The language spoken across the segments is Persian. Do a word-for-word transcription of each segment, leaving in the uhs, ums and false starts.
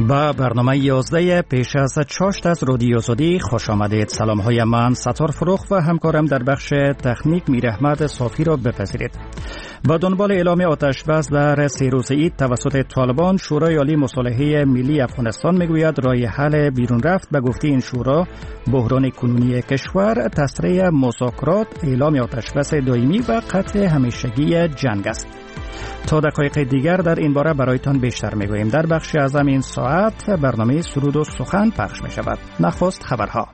و برنامه یازده پیش از چاشت از رادیو زودی خوش آمدید. سلام های من ستار فروخ و همکارم در بخش تکنیک میر احمد صافی را بپذیرید. با دنبال اعلام آتش بس در سه روزه عید توسط طالبان، شورای عالی مصالحه ملی افغانستان میگوید راه حل بیرون رفت به گفته این شورا بحران کنونی کشور تسریع مذاکرات، اعلام آتش بس دائمی و قطع همیشگی جنگ است. تا دقایق دیگر در این باره برایتان بیشتر میگوییم. در بخش از این ساعت برنامه سرود و سخن پخش می شود. نخست خبرها.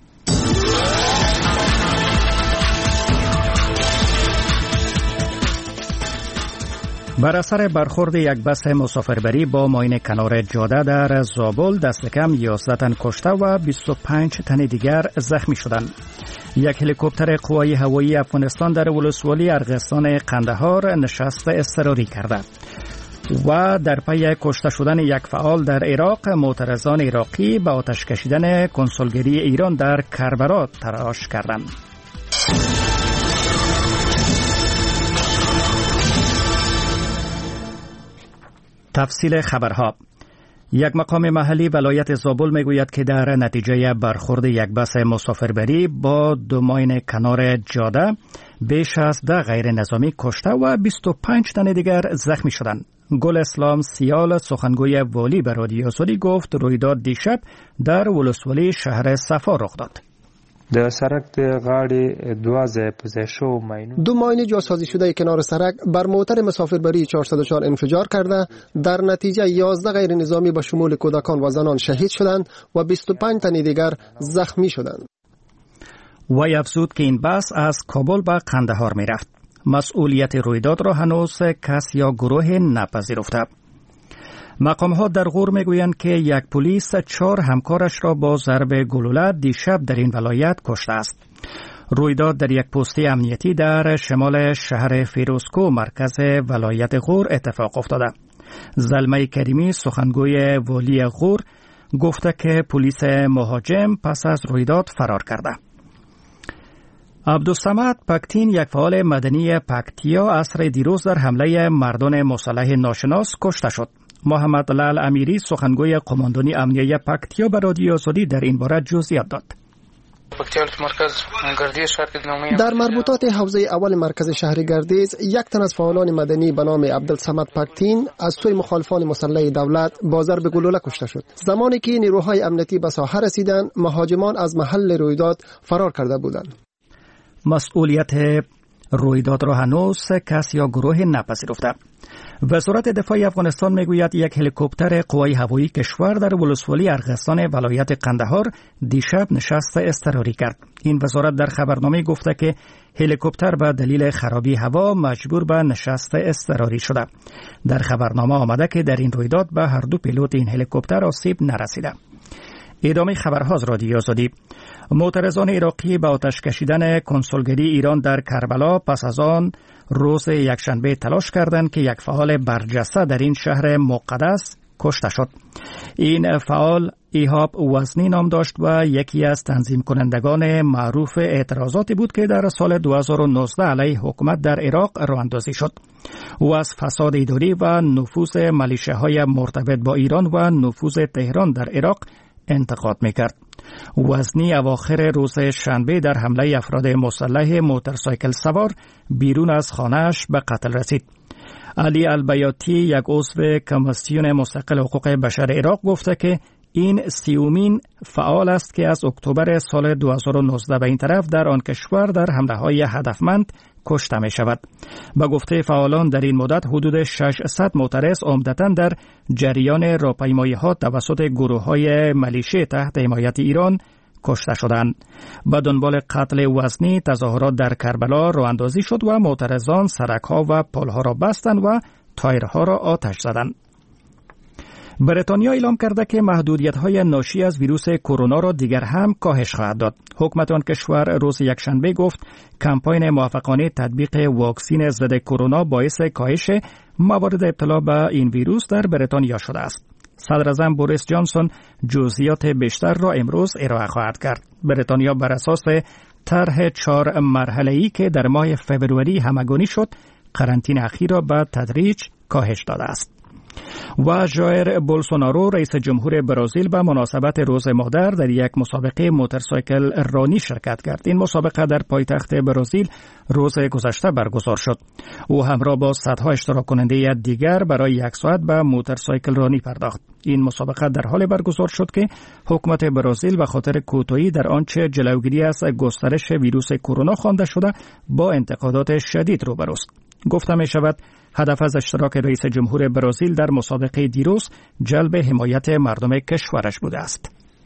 بر اثر برخورد یک بس مسافربری با ماین کنار جاده در زابل دست کم یازده تن کشته و بیست و پنج تن دیگر زخمی شدند. یک هلیکوپتر قوای هوایی افغانستان در ولسوالی ارغستان قندهار نشست اضطراری کرده و در پی کشته شدن یک فعال در عراق، معترضان عراقی به آتش کشیدن کنسولگری ایران در کربلا تلاش کردند. تفصیل خبرها. یک مقام محلی ولایت زابل میگوید که در نتیجه برخورد یک بس مسافربری با دو ماین کنار جاده بیش از ده غیر نظامی کشته و بیست و پنج تن دیگر زخمی شدند. گل اسلام سیال سخنگوی والی به رادیو زودی گفت رویداد دیشب در ولسوالی شهر صفا رخ داد. د سرک د غاړې دوه ځای په ځای شو ماینو دو ماین جاسازی شده کنار سرک بر موتر مسافربری چهارصد و چهار انفجار کرده. در نتیجه یازده غیر نظامی به شمول کودکان و زنان شهید شدند و بیست و پنج تن دیگر زخمی شدند. وی افزود که این بس از کابل به قندهار می رفت. مسئولیت رویداد را هنوز کس یا گروه نپذیرفته. مقام ها در غور میگویند که یک پلیس چهار همکارش را با ضرب گلوله دیشب در این ولایت کشته است. رویداد در یک پستی امنیتی در شمال شهر فیروزکو مرکز ولایت غور اتفاق افتاده. زلمه کریمی سخنگوی والی غور گفته که پلیس مهاجم پس از رویداد فرار کرده. عبدالصمد پکتین یک فعال مدنی پکتیا عصر دیروز در حمله مردان مسلح ناشناس کشته شد. محمد لال امیری سخنگوی قماندانی امنیه پکتیا به رادیو زودی در این باره جزئیات داد. در مربوطات حوزه اول مرکز شهر گردیز یک تن از فعالان مدنی به نام عبدالصمد پکتین از سوی مخالفان مسلح دولت با ضرب گلوله کشته شد. زمانی که نیروهای امنیتی به ساحه رسیدند، مهاجمان از محل رویداد فرار کرده بودند. مسئولیت رویداد را هنوز کس یا گروه نپذیرفته. وزارت دفاع افغانستان میگوید یک هلیکوپتر قوای هوایی کشور در ولسوالی ارغستان ولایت قندهار دیشب نشست اضطراری کرد. این وزارت در خبرنامه گفته که هلیکوپتر به دلیل خرابی هوا مجبور به نشست اضطراری شده. در خبرنامه آمده که در این رویداد به هر دو پیلوت این هلیکوپتر آسیب نرسیده. ادامه خبرها از رادیو زودی. معترضان عراقی به آتش کشیدن کنسولگری ایران در کربلا پس از آن روز یکشنبه تلاش کردند که یک فعال برجسته در این شهر مقدس کشته شد. این فعال ایهاب وزنی نام داشت و یکی از تنظیم کنندگان معروف اعتراضاتی بود که در سال دو هزار و نوزده علیه حکومت در عراق راه اندازی شد. او از فساد اداری و نفوذ ملیشه‌های مرتبط با ایران و نفوذ تهران در عراق انتقاد میکرد. وزنی اواخر روز شنبه در حمله افراد مسلح موتورسایکل سوار بیرون از خانه‌اش به قتل رسید. علی البیاتی یک عضو کمیسیون مستقل حقوق بشر عراق گفته که این سیومین فعال است که از اکتبر سال دو هزار و نوزده به این طرف در آن کشور در حمله‌های هدفمند کشته می شود. با گفته فعالان در این مدت حدود ششصد معترض عمدتاً در جریان راهپیمایی‌ها توسط گروه‌های ملیشه تحت حمایت ایران کشته شدند. با دنبال قتل وزنی تظاهرات در کربلا راه اندازی شد و معترضان سرک‌ها و پل‌ها را بستند و تایرها را آتش زدند. بریتانیا اعلام کرده که محدودیت‌های ناشی از ویروس کرونا را دیگر هم کاهش خواهد داد. حکومت آن کشور روز یکشنبه گفت کمپاین موفقانه تطبیق واکسن ضد کرونا باعث کاهش موارد ابتلا به این ویروس در بریتانیا شده است. صدراعظم بوریس جانسون جزئیات بیشتر را امروز ارائه خواهد کرد. بریتانیا بر اساس طرح چهار مرحله‌ای که در ماه فوریه همگانی شد، قرنطینه اخیر را به تدریج کاهش داده است. و ژایر بولسونارو رئیس جمهور برزیل به مناسبت روز مادر در یک مسابقه موتورسایکل رانی شرکت کرد. این مسابقه در پایتخت برزیل روز گذشته برگزار شد. او همراه با صدها اشتراک کننده دیگر برای یک ساعت به موتورسایکل رانی پرداخت. این مسابقه در حال برگزار شد که حکومت برزیل به خاطر کوتاهی در آنچه جلوگیری از گسترش ویروس کرونا خوانده شده با انتقادات شدید روبروست. گفته می شود هدف از اشتراک رئیس جمهور برزیل در مسابقه دیروز جلب حمایت مردم کشورش بوده است.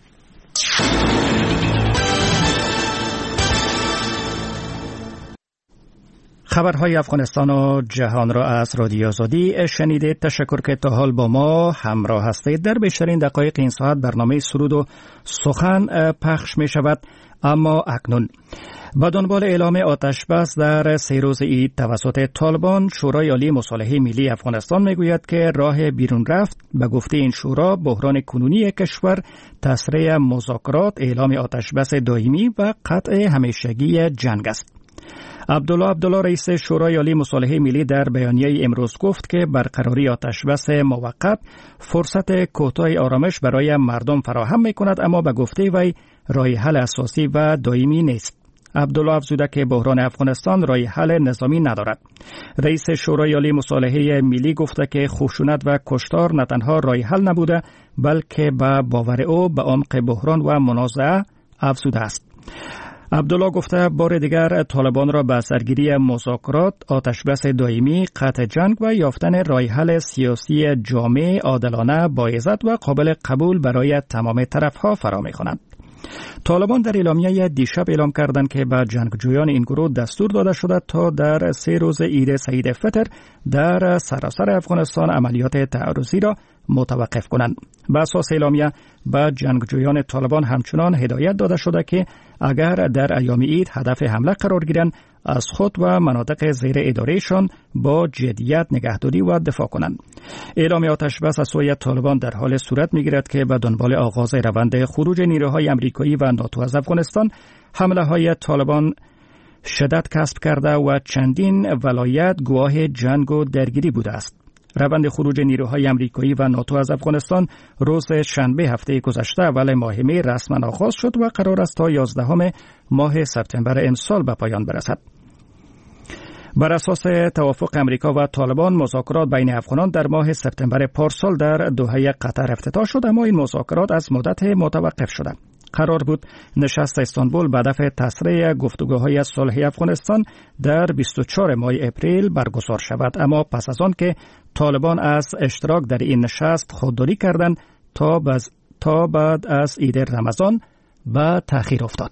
خبرهای افغانستان و جهان را از رادیو آزادی شنیدید. تشکر که تا حال با ما همراه هستید. در بیشترین دقایق این ساعت برنامه سرود و سخن پخش می شود، اما اکنون با دنبال اعلام آتش بس در سه روز عید توسط طالبان، شورای عالی مصالحه ملی افغانستان میگوید که راه بیرون رفت به گفته این شورا بحران کنونی کشور، تسریع مذاکرات، اعلام آتش بس دائمی و قطع همیشگی جنگ است. عبدالله عبدالله رئیس شورای عالی مصالحه ملی در بیانیه امروز گفت که برقراری آتش بس موقت فرصت کوتاه آرامش برای مردم فراهم می‌کند، اما به گفته وی راه حل اساسی و دائمی نیست. عبدالله افزوده که بحران افغانستان راه حل نظامی ندارد. رئیس شورای عالی مصالحه ملی گفته که خشونت و کشتار نه تنها راه حل نبوده، بلکه به باور او به عمق بحران و منازعه افزوده است. عبدالله گفته بار دیگر طالبان را به سرگیری مذاکرات، آتش بس دائمی، قطع جنگ و یافتن راه حل سیاسی جامع، عادلانه، باعزت و قابل قبول برای تمام طرفها فرا می‌خواند. طالبان در اعلامیه دیشب اعلام کردند که به جنگجویان این گروه دستور داده شده تا در سه روز عید سعید فطر در سراسر افغانستان عملیات تعرضی را متوقف کنند. به اساس اعلامیه به جنگجویان طالبان همچنان هدایت داده شده که اگر در ایام عید هدف حمله قرار گیرند از خود و مناطق زیر ادارهشان با جدیت نگهداری و دفاع کنند. اعلام آتش بس از سوی طالبان در حال صورت میگیرد که به دنبال آغاز روند خروج نیروهای امریکایی و ناتو از افغانستان، حمله های طالبان شدت کسب کرده و چندین ولایت گواه جنگ و درگیری بوده است. روند خروج نیروهای امریکایی و ناتو از افغانستان روز شنبه هفته گذشته اول ماه می رسما آغاز شد و قرار است تا یازدهم ماه سپتامبر امسال به پایان برسد. بر اساس توافق امریکا و طالبان، مذاکرات بین افغانان در ماه سپتامبر پارسال در دوحه قطر افتتاح شد، اما این مذاکرات از مدت متوقف شده. قرار بود نشست استانبول به هدف تسریع گفتگوهای صلحی افغانستان در بیست و چهارم ماه اپریل برگزار شود، اما پس از آن که طالبان از اشتراک در این نشست خودداری کردند تا, بز... تا بعد از عید رمضان به تأخیر افتاد.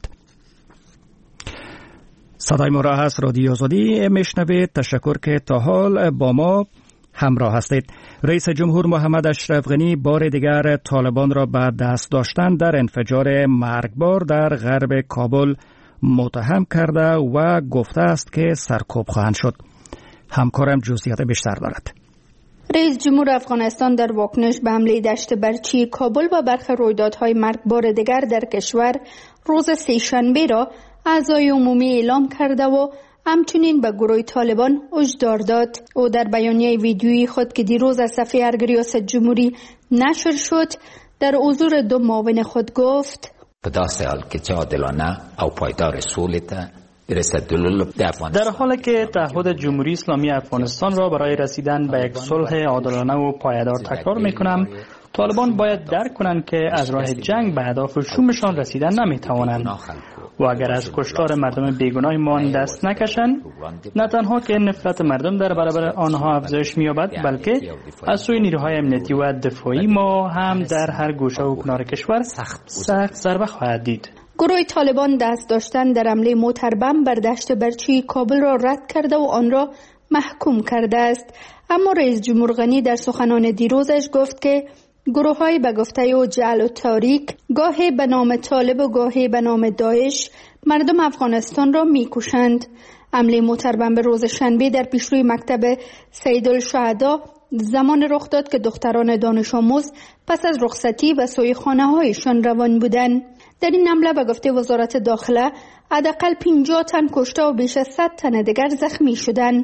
صدای ما را از رادیو آزادی میشنوید. تشکر که تا حال با ما همراه هستید. رئیس جمهور محمد اشرف غنی بار دیگر طالبان را به دست داشتن در انفجار مرگبار در غرب کابل متهم کرده و گفته است که سرکوب خواهند شد. همکارم جزئیات بیشتر دارد. رئیس جمهور افغانستان در واکنش به حمله دشت برچی کابل و برخی رویدادهای مرگبار دیگر در کشور روز سه‌شنبه را اعضای عمومی اعلام کرده و همچنین به گروه طالبان هشدار داد. او در بیانیه ویدیویی خود که دیروز از صفحه ارگ ریاست جمهوری نشر شد در حضور دو معاون خود گفت: په داسې حال کې چې عادلانه او پایدار سولې ته در حالی که تعهد جمهوری اسلامی افغانستان را برای رسیدن به یک صلح عادلانه و پایدار تکرار می‌کنم، طالبان باید درک کنند که از راه جنگ به اهداف شومشان رسیدن نمی‌توانند و اگر از کشتار مردم بیگناهمان دست نکشند، نه تنها که نفرت مردم در برابر آنها افزایش می‌یابد، بلکه از سوی نیروهای امنیتی و دفاعی ما هم در هر گوشه و کنار کشور سخت ضربه خواهد دید. گروه طالبان دست داشتن در حمله موتربم بر دشت برچی کابل را رد کرده و آن را محکوم کرده است، اما رئیس جمهور غنی در سخنان دیروزش گفت که گروه‌های به گفته او جعل و تاریک گاهی به نام طالب و گاهی به نام داعش مردم افغانستان را می‌کشند. حمله موتربم به روز شنبه در پیشروی مکتب سیدالشهدا زمان رخ داد که دختران دانش آموز پس از رخصتی به سوی خانه‌هایشان روان بودند. در این حمله به گفته وزارت داخله حداقل پنجاه تن کشته و بیش از صد تن دیگر زخمی شدند.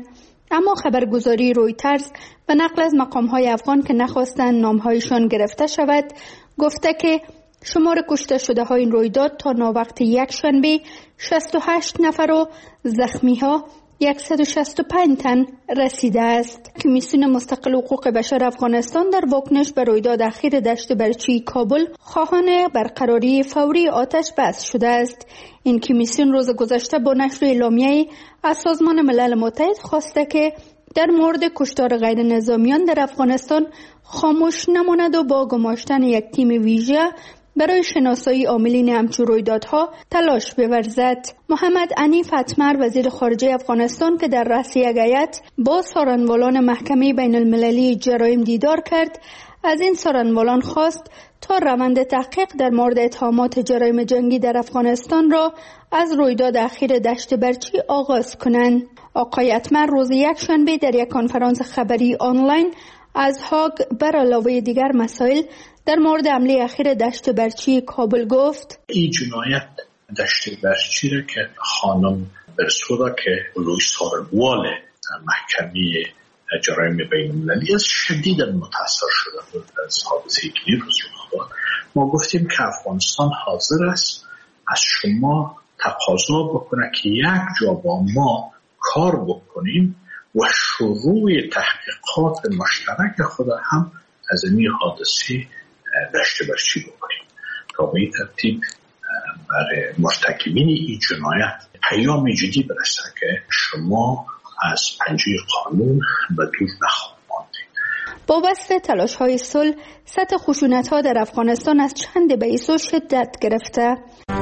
اما خبرگزاری رویترز به نقل از مقام‌های افغان که نخواستند نام‌هایشان گرفته شود گفته که شمار کشته شده های این رویداد تا ناوقت یک شنبه شصت و هشت نفر و زخمی ها صد و شصت و پنج تن رسیده است. کمیسیون مستقل حقوق بشر افغانستان در واکنش به رویداد اخیر دشت برچی کابل خواهان برقراری فوری آتش بس شده است. این کمیسیون روز گذشته با نشر اعلامیه از سازمان ملل متحد خواسته که در مورد کشتار غیر نظامیان در افغانستان خاموش نماند و با گماشتن یک تیم ویژه برای شناسایی عاملین همچون رویدادها تلاش بورزد. محمد عنیف اتمر وزیر خارجه افغانستان که در رأس یک هیئت با سارنوالان محکمه بین المللی جرایم دیدار کرد از این سارنوالان خواست تا روند تحقیق در مورد اتهامات جرایم جنگی در افغانستان را از رویداد اخیر دشت برچی آغاز کنند. آقای اتمر روز یک شنبه در یک کنفرانس خبری آنلاین از هاگ بر علاوه دیگر مسائل در مورد حمله اخیر دشت برچی کابل گفت این جنایت دشت برچی را که خانم برسودا که لوی سارنوال محکمه جرایم بین المللی از شدیدا متاثر شده از حادثه که روز رخ داد. ما گفتیم که افغانستان حاضر است از شما تقاضا بکنه که یک جا با ما کار بکنیم و شروع تحقیقات مشترک خود هم از این حادثه دشت برچی بکنیم تا به این ترتیب برای مرتکبین این جنایت پیام جدی برسه که شما از پنجه قانون به دور نخواهید ماندید. با بسته تلاش های صلح سطح خشونت ها در افغانستان از چند بیس و شدت گرفته.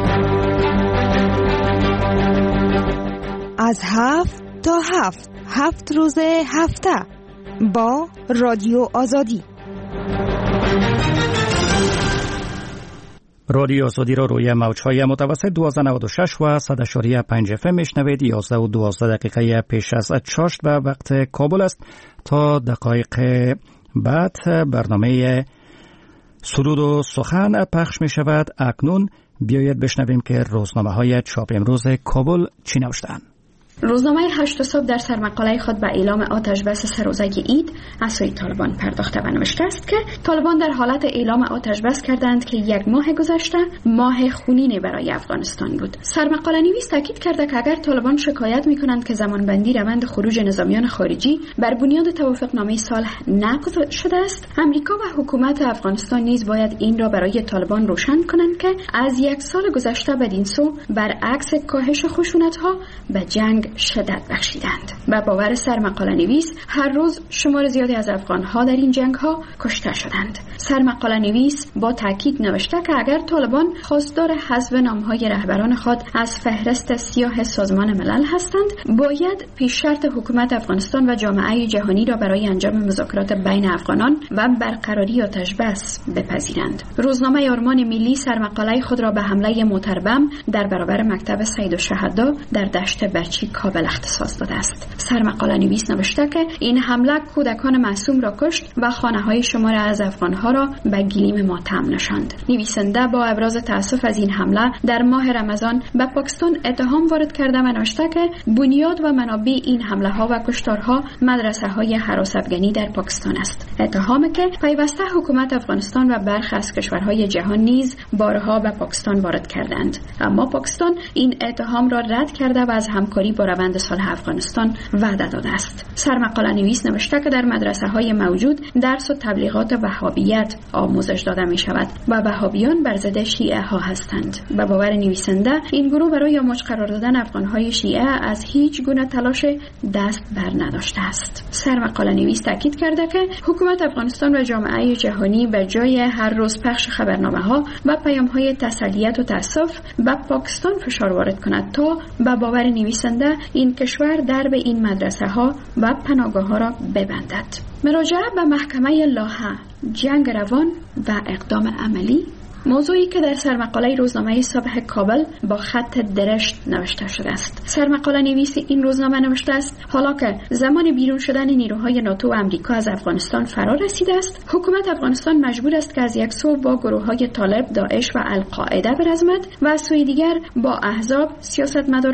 از هفت تا هفت هفت روز هفته با رادیو آزادی. رادیو آزادی را روی موج‌های متوسط دویست و نود و شش و صد و پنج اف ام میشنوید. یازده و دوازده دقیقه پیش از چاشت به وقت کابل است. تا دقایق بعد برنامه سرود و سخن پخش می شود. اکنون بیایید بشنویم که روزنامه های چاپ امروز کابل چی نوشتند. روزنامه هشت صبح در سرمقاله خود به اعلام آتش بس سه روزه عید از سوی طالبان پرداخته و نوشته است که طالبان در حالت اعلام آتش بس کردند که یک ماه گذشته ماه خونین برای افغانستان بود. سرمقاله نویس تاکید کرده که اگر طالبان شکایت می‌کنند که زمانبندی روند خروج نظامیان خارجی بر بنیاد توافقنامه صلح نقض شده است، امریکا و حکومت افغانستان نیز باید این را برای طالبان روشن کنند که از یک سال گذشته بدین سو برعکس کاهش خشونت‌ها به جنگ شدت بخشیدند. و باور سرمقاله نویس هر روز شمار زیادی از افغان‌ها در این جنگ‌ها کشته شدند. سرمقاله نویس با تاکید نوشته که اگر طالبان خواستار حذف نام‌های رهبران خود از فهرست سیاه سازمان ملل هستند، باید پیش شرط حکومت افغانستان و جامعه جهانی را برای انجام مذاکرات بین افغانان و برقراری آتش بس بپذیرند. روزنامه آرمان ملی سرمقاله خود را به حمله موتربم در برابر مکتب سید الشهدا در دشت برچی کابل اختصاص داده است. سرمقاله نویس نوشته که این حمله کودکان معصوم را کشت و خانه‌های شمار از افغان‌ها را به گلیم ماتم نشاند. نویسنده با ابراز تأسف از این حمله در ماه رمضان به پاکستان اتهام وارد کرده و نوشته که بنیاد و منابع این حمله‌ها و کشتارها مدرسه‌های هراس افغانی در پاکستان است. اتهامی که پیوسته حکومت افغانستان و برخی از کشورهای جهان نیز بارها به پاکستان وارد کردند، اما پاکستان این اتهام را رد کرده و از همکاری با روند صلح افغانستان وعده داده است. سرمقاله نویس نوشته که در مدرسه‌های موجود درس و تبلیغات وهابیت آموزش داده می شود و وهابیان بر ضد شیعه ها هستند. به باور نویسنده این گروه برای آموزش قرار دادن افغان‌های شیعه از هیچ گونه تلاش دست بر نداشته است. سرمقاله نویس تاکید کرده که حکومت افغانستان و جامعه جهانی به جای هر روز پخش خبرنامه‌ها و پیام‌های تسلیت و تأسف به پاکستان فشار وارد کند تا به باور نویسنده این کشور درب این مدرسه‌ها و پناهگاه‌ها را ببندد. مراجعه به محکمه لاها، جنگ روان و اقدام عملی، موضوعی که در سرمقاله روزنامه صبح کابل با خط درشت نوشته شده است. سرمقاله نویس این روزنامه نوشته است حالا که زمان بیرون شدن نیروهای ناتو و امریکا از افغانستان فرا رسیده است، حکومت افغانستان مجبور است که از یک سو با گروه‌های طالب، داعش و القاعده برزمد و از سوی دیگر با احزاب، سیاستمداران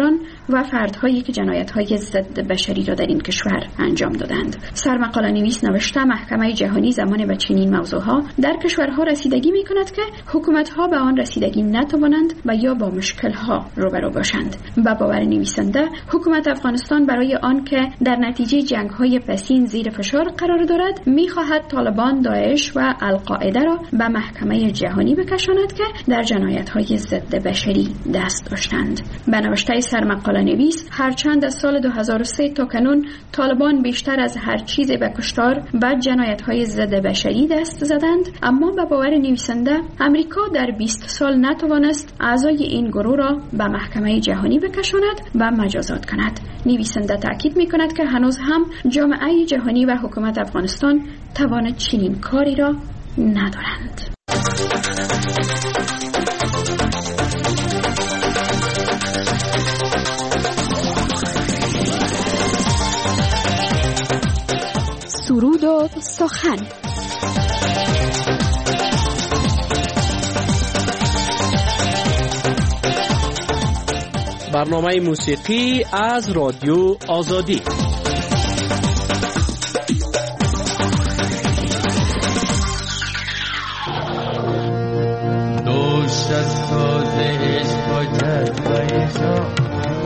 و فردهایی که جنایت‌های ضد بشری را در این کشور انجام دادند. سرمقاله نویس نوشته محکمه جهانی زمان به چنین موضوعها در کشورها رسیدگی می‌کند که حکومت‌ها به آن رسیدگی نتوانند و یا با مشکل‌ها روبرو باشند. با باور نویسنده حکومت افغانستان برای آن که در نتیجه جنگ‌های پسین زیر فشار قرار دارد می‌خواهد طالبان، داعش و القاعده را به محکمه جهانی بکشاند که در جنایت‌های ضد بشری دست داشتند. به نوشته سرمقاله نویس هرچند از سال دو هزار و سه تا کنون طالبان بیشتر از هر چیز به کشتار و جنایت‌های ضد بشری دست زدند، اما به باور نویسنده امریکا در بیست سال نتوانست اعضای این گروه را به محکمه جهانی بکشاند و مجازات کند. نویسنده تاکید می‌کند که هنوز هم جامعه جهانی و حکومت افغانستان توان چنین کاری را ندارند. سرود و سخن. برنامه موسیقی از رادیو آزادی. دوش از ساز عشق و جذبه شاه،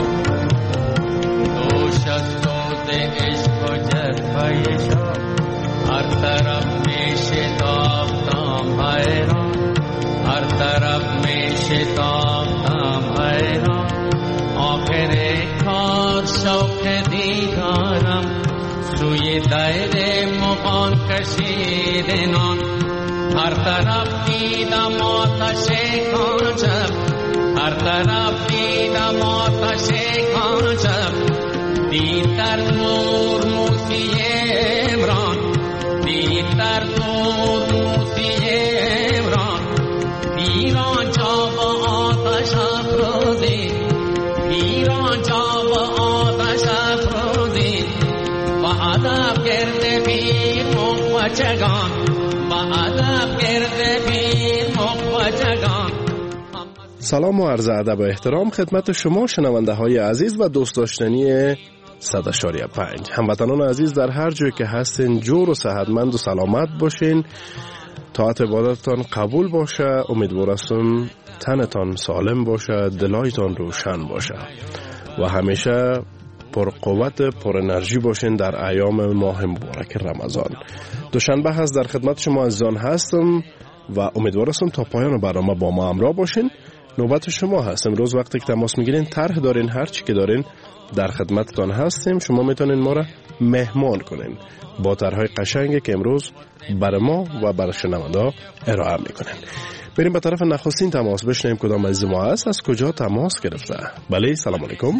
دوش از ساز عشق و جذبه شاه، هر طرف می شتافتم حیران، هر طرف می شتافتم حیران. آخر کار شوق دیدارم سوی دایره مغان کشید نان. هر طرف دیدم آتش کانچم، هر طرف دیدم آتش کانچم. دید در نور موسی عمران، دید در نور موسی عمران. پیران جا با آتش افروزی، پیران جا با آتش افروزی. با ادب گرد پیر مقوچگان، با ادب گرد پیر مقوچگان. سلام و عرض ادب و احترام خدمت شما شنونده های عزیز و دوست داشتنی صد اشاریه پنج. هموطنان عزیز در هر جای که هستین جور و صحتمند و سلامت باشین، طاعت عبادتتان قبول باشه. امیدوار هستم تنتان سالم باشه، دلایتان روشن باشه و همیشه پر قوت، پر انرژی باشین در ایام ماه مبارک رمضان. دوشنبه هست در خدمت شما عزیزان هستم و امیدوار هستم تا پایان برنامه با ما همراه باشین. نوبت شما هست. امروز وقتی که تماس میگیرین، طرح دارین، هر چی که دارین در خدمتتان هستیم. شما میتونین ما را مهمان کنین با طرح‌های قشنگی که امروز برای ما و برای شنونده ارائه میکنین. بریم به طرف نخستین تماس بشنیم کدام عزیز ما هست، از کجا تماس گرفته. بله، سلام علیکم.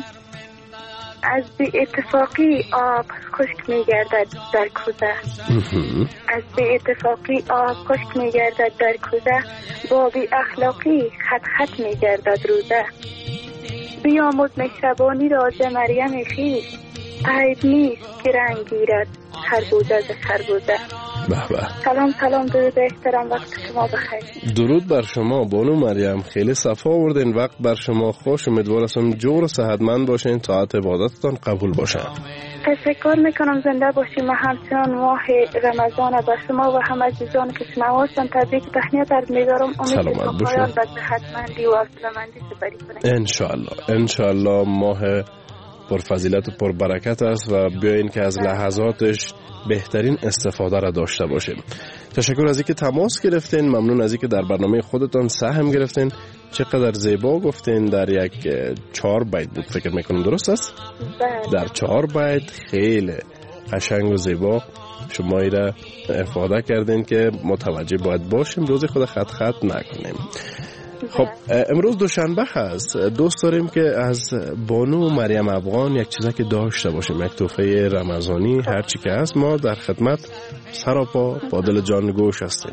از بی اتفاقی آب خشک میگردد در کوزه، از بی اتفاقی آب خشک میگردد در کوزه. با بی اخلاقی خط خط میگردد روزه. بیاموز مهربانی را ز مریم خویش، عیب نیست که رنگ گیرد خربوزه ز خربوزه. به به. سلام سلام، درود احترام، وقت شما بخیر. درود بر شما بانو مریم، خیلی صفا آوردین، وقت بر شما خوش. امیدوار هستم جور و صحتمند باشین، طاعت عبادتتان قبول باشه. تشکر میکنم، زنده باشیم. همچنان ماه رمضان با شما و همه عزیزان که شما هستن تبریک تهنیت عرض می‌دارم. امید تا پایان به صحتمندی و عافیتمندی سپری کنید ان شاء الله. ان شاء الله ماه پر فضیلت و پر برکت است و بیاین که از لحظاتش بهترین استفاده را داشته باشیم. تشکر از اینکه تماس گرفتین، ممنون از اینکه در برنامه خودتان سهم گرفتین. چقدر زیبا گفتین، در یک چهار بیت بود فکر میکنم، درست است؟ در چهار بیت خیلی قشنگ و زیبا شما ایره افاده کردین که متوجه باید باشیم، روز خود خط خط نکنیم. خب امروز دوشنبه هست، دوست داریم که از بانو مریم افغان یک چیزی که داشته باشیم، یک تحفه رمضانی هر چی که هست. ما در خدمت سراپا با دل جان گوش هستیم.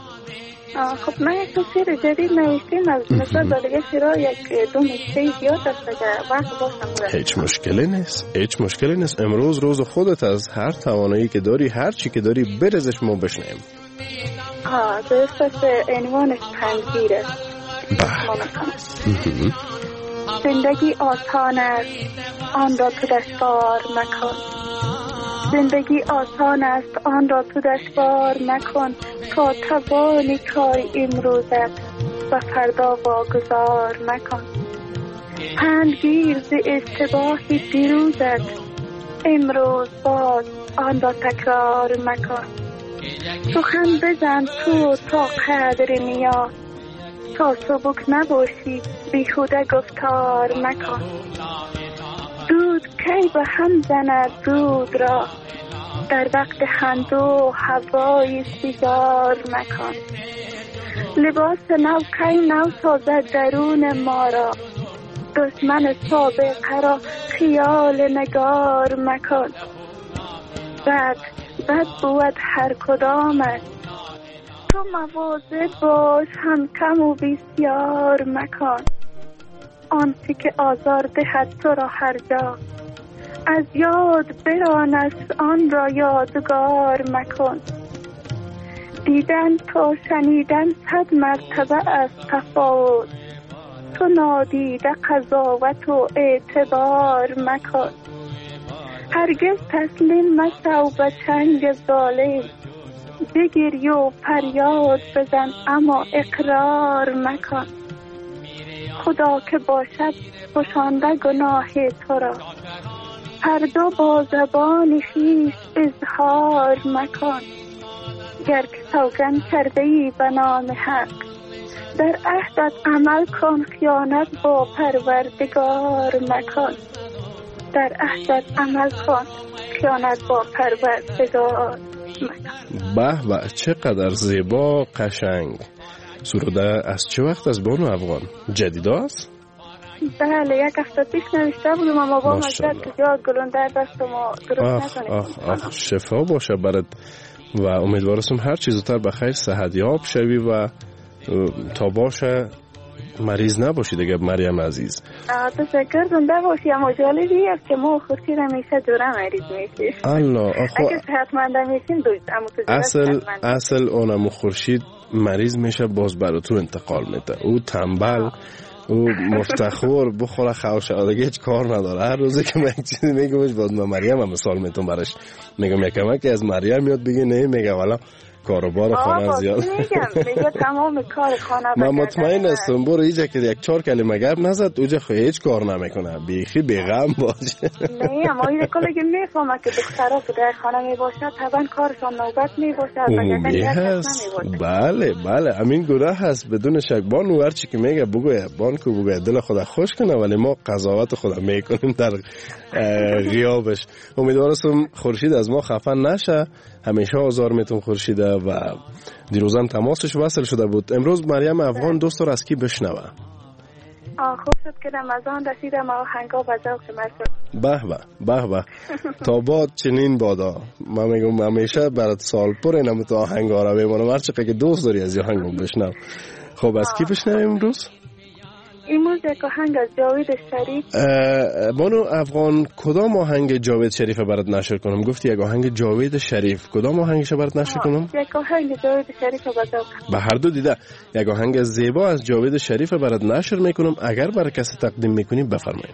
خب من یک شعر جدید نوشتیم از مثلا دادگه شیرا یک دو مشته زیاد است که وقت باشم. هیچ مشکلی نیست، هیچ مشکلی نیست. امروز روز خودت، از هر توانایی که داری، هر چی که داری برزش ما بشنیم. ها درست است. عنوانش تنگیره. زندگی آسان است آن را تو دشوار مکن. زندگی آسان است آن را تو دشوار مکن. تا توانی کار امروزت و فردا واگذار مکن. پند گیر ز اشتباهی دیروزت امروز باز آن را تکرار مکن. سخن بزن تو تا قدر نیاز تا سبک نباشی بیهوده گفتار مکن. دود کی به هم زند دود را در وقت خندو هوای سیگار مکن. لباس نو کی نو سازد درون ما را دشمن سابقه را خیال نگار مکن. بد بد بود هر کدامش تو مواظب باش هم کم و بسیار مکن. آنچه که آزار دهد تو را هر جا از یاد برانست آن را یادگار مکن. دیدن تا شنیدن صد مرتبه از تفاوت تو نادیده قضاوت و اعتبار مکن. هرگز تسلیم مشو به چنگ ظالم بگری و فریاد بزن اما اقرار مکن. خدا که باشد پوشانده گناه تو را فردا با زبان خویش اظهار مکن. گر که سوگند کرده ای به نام حق در عهدت عمل کن خیانت با پروردگار مکن. در عهدت عمل کن خیانت با پروردگار مکن. به به چقدر زیبا قشنگ. سروده از چه وقت از بانو افغان؟ جدید است؟ بله یک هفته پیش نوشته بودم اما با مجد که جا گلونده دست ما درست نکنیم. آخ آخ شفا باشه برات و امیدوارم هر چیز زودتر به خیر صحت یاب شوی و تا باشه مریض نباشی دیگه مریم عزیز. تشکر زنده باشی. اما جالبی است که ما خورشید همیشه دوره مریض میشیم. الله آخو اگه صحتمند میشیم دوست اما تو اصل اصل اونم خورشید مریض میشه باز برای تو انتقال میده. او تنبل او مفتخور بخوره خوش آدگی هیچ کار نداره. هر روزی که من یک چیزی میگمش باز من مریم هم مثال میتون براش میگم یکم که از مریم یاد بگی نه میگه والا کاروبار خانه زیاد میگم میگه تمام کار خانه من مطمئن هستم برو اینجا که یک چهار کلمه گپ نزد اوجا خو هیچ کار نمیکنه بیخی بیغم باشه. نه اما این کلا که میفهمه که دخترها که در خانه میباشد طبعا کارشان نوبت میباشد عمومی هست. بله بله همین گروه هست بدون شک. بانو هرچی که میگه بگوی بان کو بگوی دل خود خوش کنه ولی ما قضاوت خود میکنیم در غیابش. امیدوارم خورشید از ما خفن نشه. همیشه آزار میتون خورشیده و دیروزم تماسش وصل شده بود. امروز مریم افغان دوست رو از کی بشنوه؟ خوب شد که رمضان رسیدم و هنگا بزاق شد. به به به به تا باد چنین بادا. من میگم همیشه برات سال پر اینم تو آهنگا رو بمونم هر چقدر که دوست داری از آهنگو بشنو. خب از کی بشنویم امروز؟ امروز یک آهنگ از جاوید شریف. بانو افغان کدام آهنگ جاوید شریف برات نشر کنم؟ گفتی یک آهنگ جاوید شریف. کدام آهنگش برات نشر کنم؟ یک آهنگ جاوید شریف بزاق. به هر دو دیده یک آهنگ زیبا از جاوید شریف برات نشر میکنم. اگر برای کسی تقدیم میکنی بفرمایید.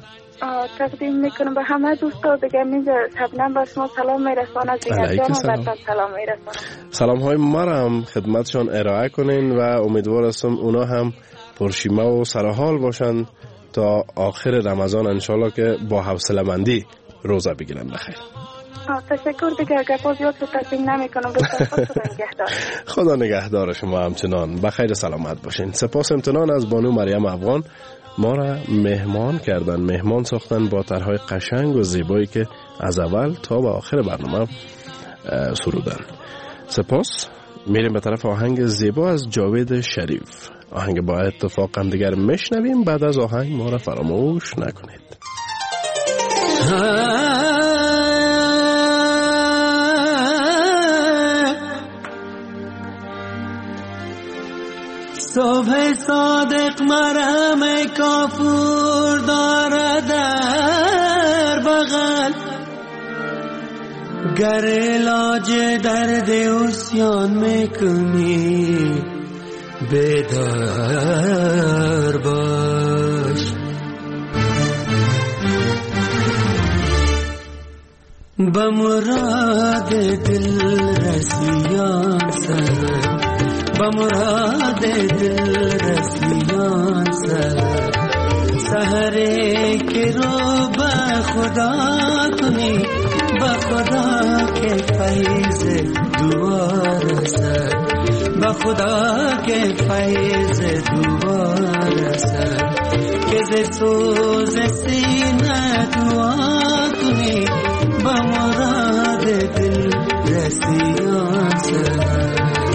تقدیم میکنم به همه دوستا دیگه. اینجا شبنم با شما سلام میرسانم. زینت جان براتون سلام میرسانم. سلام های مرا خدمتشان ارائه کنین و امیدوار هستم اونا هم پرشیمه و سرحال باشند تا آخر رمضان انشالله که با حوصله مندی روزه بگیرن. بخیر. تشکر دیگه. اگر باز یاد رو تقدیم نمی کنم خدا نگهدار. خدا نگهدار شما همچنان. بخیر سلامت باشین. سپاس امتنان از بانو مریم افغان ما را مهمان کردن مهمان ساختن با طرحهای قشنگ و زیبایی که از اول تا به آخر برنامه سرودن. سپاس. میریم به طرف آهنگ زیبا از جاوید شریف. آهنگ با اتفاق هم دیگر میشنویم. بعد از آهنگ ما را فراموش نکنید. صبح صادق مرهم کافور داره در بغل گر علاج درد عصیان میکنی بیدار باش به مراد دل رسیان سر به مراد دل رسیان سر سحره که رو به خدا کنی به خدا که فیض دوار سر به خدا که فیض دوار سر که ز سوز سینه دعا کنی به مراد دل رسیان سر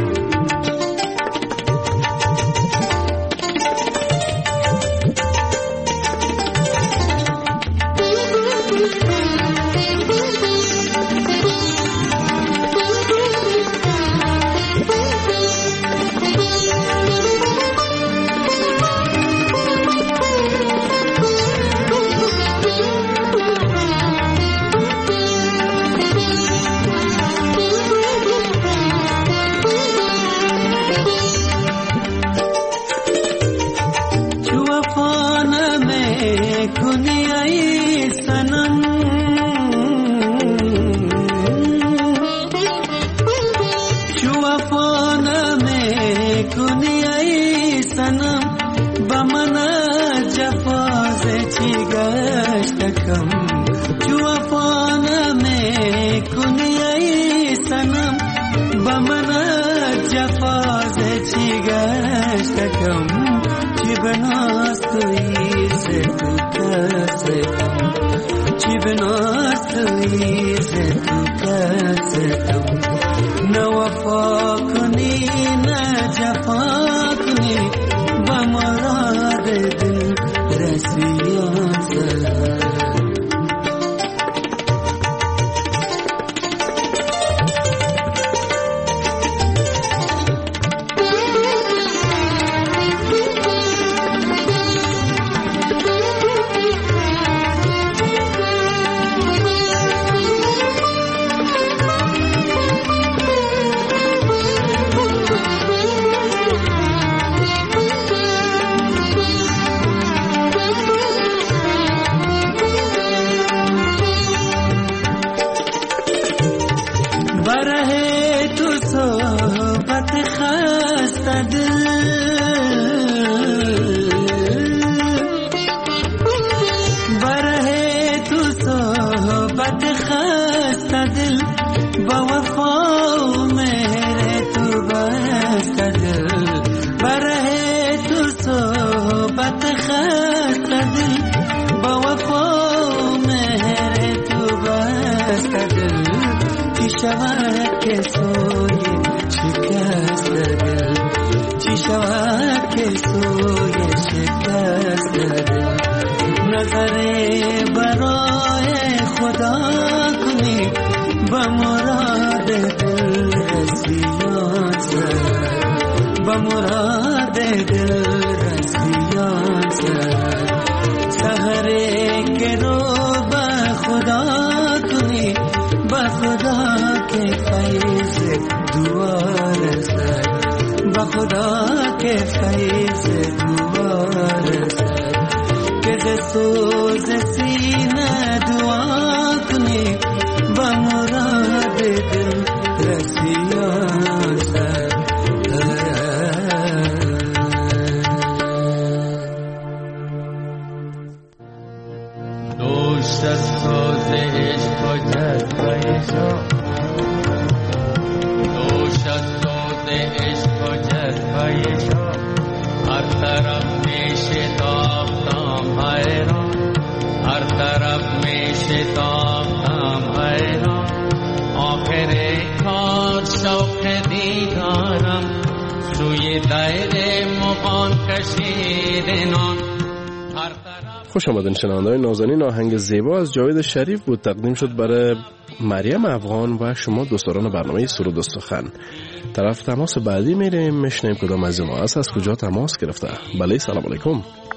خوش آمدین شنونده‌های نازنین. آهنگ زیبا از جاوید شریف بود، تقدیم شد برای مریم افغان و شما دوستداران برنامه سرود و سخن. طرف تماس بعدی میریم، میشنیم کدام از ما است، از کجا تماس گرفته. بله، سلام علیکم.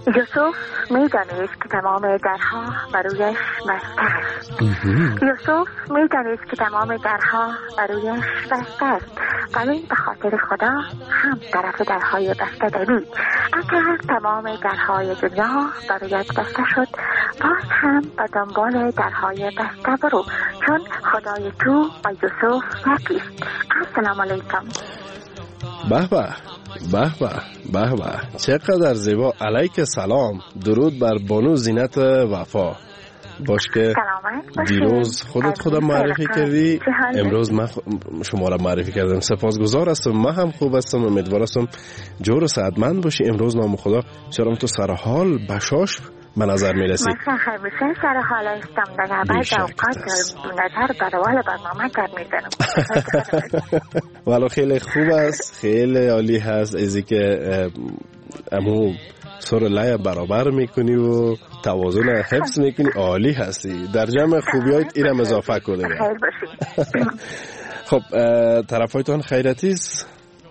یوسف میدانست که تمام درها برویش بسته است. یوسف میدانست که تمام درها برویش بسته است، ولی به خاطر خدا هم طرف درهای بسته دارید. اگر تمام درهای دنیا برایت بسته شد، باز هم به دنبال درهای بسته برو، چون خدای تو و یوسف یکیست. السلام علیکم. به به به به به به، چقدر زیبا. علیک سلام. درود بر بانو زینت وفا. باش که دیروز خودت خودم معرفی کردی، امروز من شما را معرفی کردم. سپاسگزار هستم. من هم خوب هستم، امیدوار هستم جور و صحتمند باشی. امروز نام خدا چرا تو سر حال بشاش به نظر می رسی؟ من همیشه سر حال هستم دیگه. بعد اوقات نظر برای برنامه کار میزنم. ولو خیلی خوب است، خیلی عالی هست ازی که امو سر لای برابر میکنی و توازن حفظ میکنی. عالی هستی. در جمع خوبیایت اینم اضافه کنی. خیر باشی. خب طرفایتان خیرتی است؟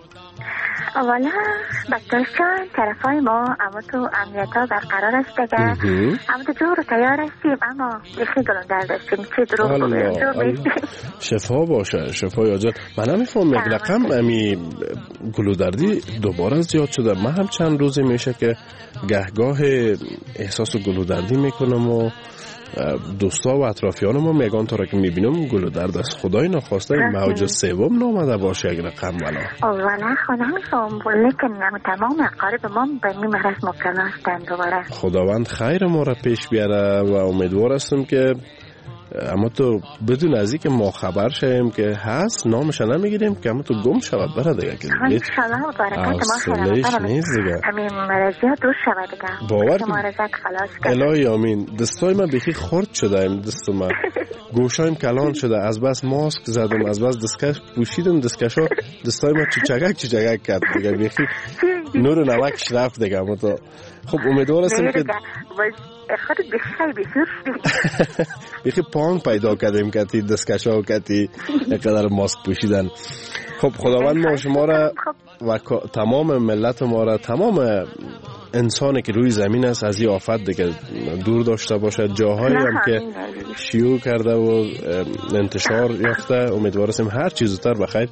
اولا بچه‌شان طرفای ما اما تو امنیتا برقرار است دیگه. اما تو جور تیار هستیم، اما یکی گلون در دستیم. چه دروغ بگویم. شفا باشه، شفا یا جان. من نمیفهم یک رقم امی گلودردی دوباره زیاد شده. من هم چند روزی میشه که گهگاه احساس گلودردی میکنم و دوستا و اطرافیان ما میگن تا را که میبینم گلودرد از خدای نخواسته موج سوم نامده باشه یک رقم. ولا اولا خدا میفهم، لیکن تمام اقارب ما به این مرض مبتلا هستند دوباره. خداوند خیر ما را پیش بیاره و امیدوار هستم که اما تو بدون از اینکه ما خبر شویم که هست نامش نمیگیریم که اما تو گم شود بره دیگه. که ان شاء الله برکت ما خیره نیست دیگه. همین مرضیات دور شود دیگه. باور که ما رزق خلاص کرد. الهی آمین. دستای من بخی خرد شده ایم. دست من گوشایم کلان شده از بس ماسک زدم، از بس دستکش پوشیدم. دستکشا دستای من چچگک چچگک کرد دیگه. بخی نور نمکش رفت دیگه. اما تو خب امیدوار هستم که خود بخیر بسیار بخی پانگ پیدا کردیم کتی دستکشا و کتی اقدر ماسک پوشیدن. خب خداوند ما شما را و تمام ملت ما را، تمام انسانی که روی زمین است از این آفت دیگه دور داشته باشه. جاهایی هم که شیوع کرده و انتشار یافته امیدوار هستیم هر چیز زودتر بخیر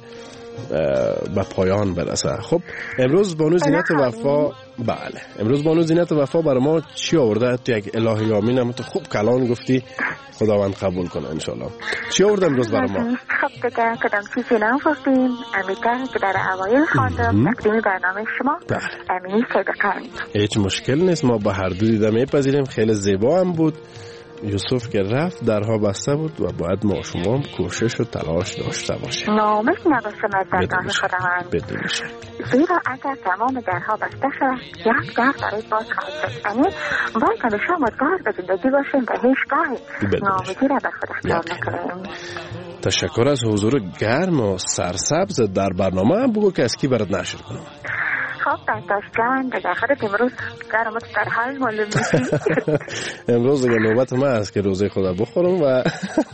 به پایان برسه. خب امروز بانو زینت وفا، بله امروز بانو زینت وفا برای ما چی آورده؟ تو یک الهی آمین هم تو خوب کلان گفتی، خداوند قبول کنه انشالله. چی آورده امروز برای ما؟ خب دیگه کدام چیزی نگفتیم. امیده که در اوایل خواندم تقدیم برنامه شما امینی صدقند. هیچ مشکل نیست، ما به هر دو دیده میپذیریم. خیلی زیبا هم بود. یوسف که رفت درها بسته بود و باید ما شما هم کوشش و تلاش داشته باشیم. نامش نباشم از درگاه خداوند. بدون شک. زیرا اگر تمام درها بسته شد یک در برای باز خواهد شد. یعنی باید همیشه امیدوار به زندگی باشیم و هیچ گاهی ناامیدی را به خود اختیار نکنیم. تشکر از حضور گرم و سرسبز در برنامه. هم بگو که از کی برات نشر کنم. خب برداشت جان دیگه خودت امروز گرمت در حال معلوم میشی. امروز دیگه نوبت من است که روزه خدا بخورم و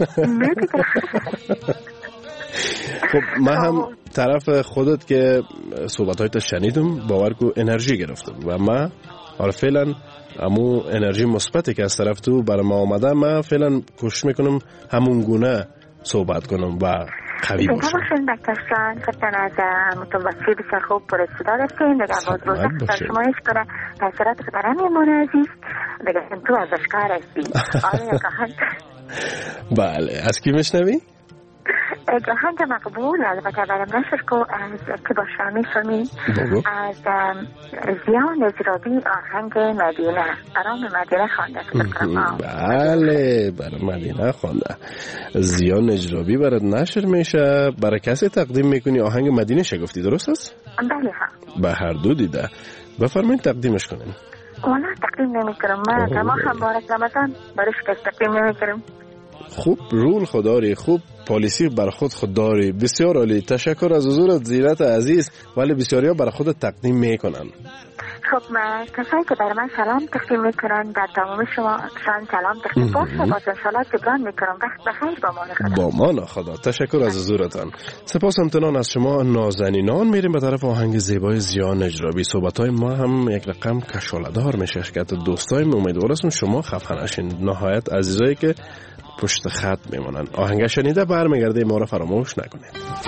خب من هم طرف خودت که صحبت‌هایت شنیدم باور کو انرژی گرفتم و من حالا فعلا همون انرژی مثبتی که از طرف تو برای ما آمده من فعلا کوشش میکنم همون گونه صحبت کنم و قوی باشم. دیگه باشین دکتر جان، خطن از متوسطی بسیار خوب پرسیده دستیم دیگه باز روزه خطر شمایش کنه تاثیرات خطره میمونه عزیز دیگه تو از اشکار هستی. آره گاهنگ. بله از کی مشنوی؟ گاهنگ مقبول البته برم نشر کو از که باشه میفهمی از زیان اجرابی آهنگ مدینه برام مدینه خوانده. بله برای مدینه خوانده. زیان اجرابی برات نشر میشه. برای کسی تقدیم میکنی آهنگ مدینه شگفتی درست است؟ بله ها. به هر دو دیده. بفرمایید تقدیمش کنین. والا تقدیم نمیکنم من که ما هم بارک رمضان برش کس تقدیم نمیکنم. خوب رول خداری، خوب پالیسی بر خود خود داری. بسیار عالی. تشکر از حضورت زینت عزیز. ولی بسیاری ها برای خود تقدیم میکنن. خب من کسایی که در من سلام تقدیم میکنن در تمام شما شان سلام تقدیم باشه با انشالله جبران میکنم. وقت بخیر با مان خدا. با مان خدا. تشکر از حضورتان. سپاس امتنان از شما نازنینان. میریم به طرف آهنگ زیبای ضیا نجرابی. صحبت‌های ما هم یک رقم کشاله‌دار میشه که دوستای امیدوار هستم شما خفه نشین. نهایت عزیزایی که پشت خط میمونن. آهنگ شنیده برمیگرده ما را فراموش نکنید.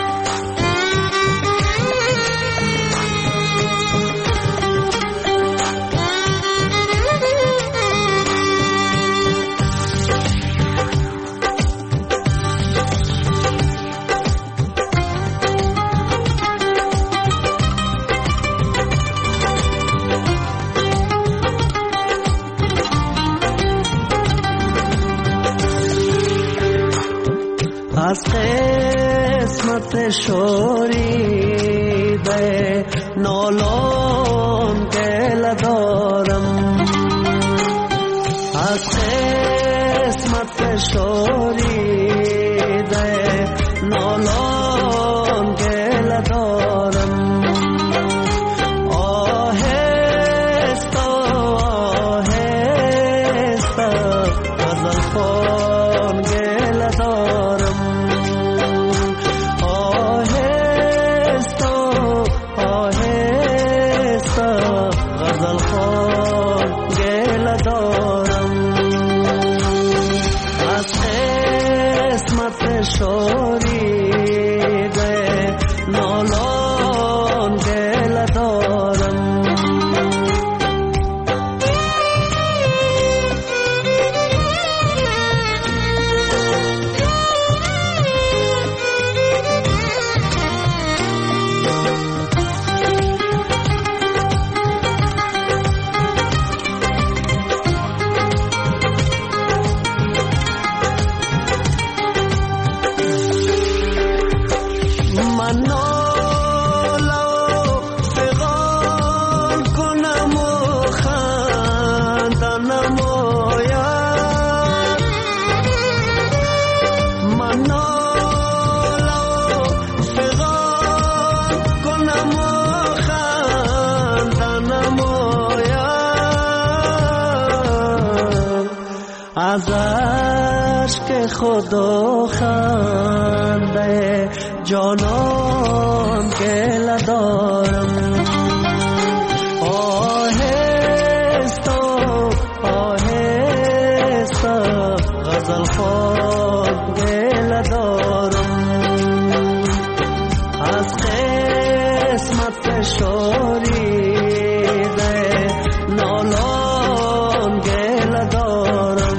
از قسمت شوریده نالان گله دارم، از قسمت شوریده نالان گله دارم. آهسته آهسته غزل خوان گله دارم، شوریده نالان گله دارم. از عشق خدا خنده جانان گله دارم. آهسته آهسته غزل خوان گله دارم، از قسمت شوریده نالان گله دارم.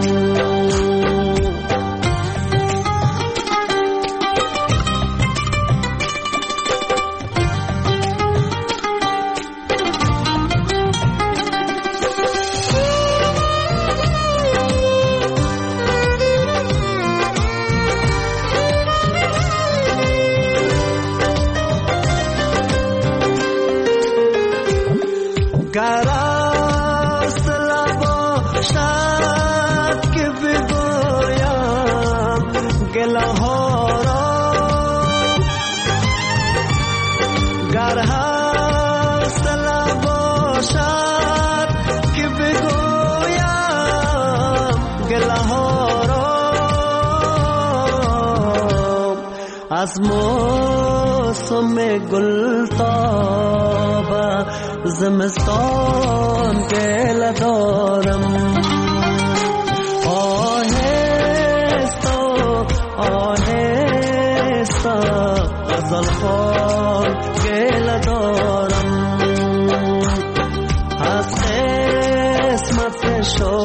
گر است لباشت که بگویم گله ها را، گر است لباشت که بگویم گله ها را، از موسم گلتاب زمستان گله دارم. آهسته آهسته غزل خوان گله دارم، از قسمت